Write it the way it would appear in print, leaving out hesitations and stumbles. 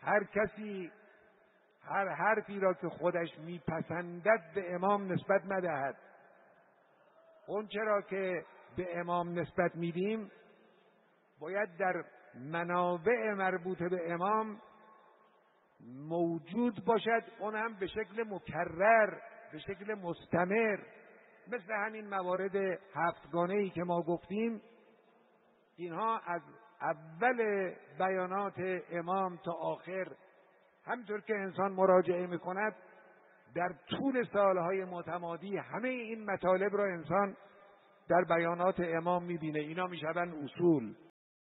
هر کسی هر حرفی را که خودش میپسندد به امام نسبت ندهد. اون چرا که به امام نسبت میدیم باید در منابع مربوط به امام موجود باشد، اون هم به شکل مکرر، به شکل مستمر، مثل همین موارد هفتگانه‌ای که ما گفتیم. اینها از اول بیانات امام تا آخر، همینطور که انسان مراجعه میکند در طول سالهای متمادی همه این مطالب را انسان در بیانات امام میبینه. اینا میشوند اصول.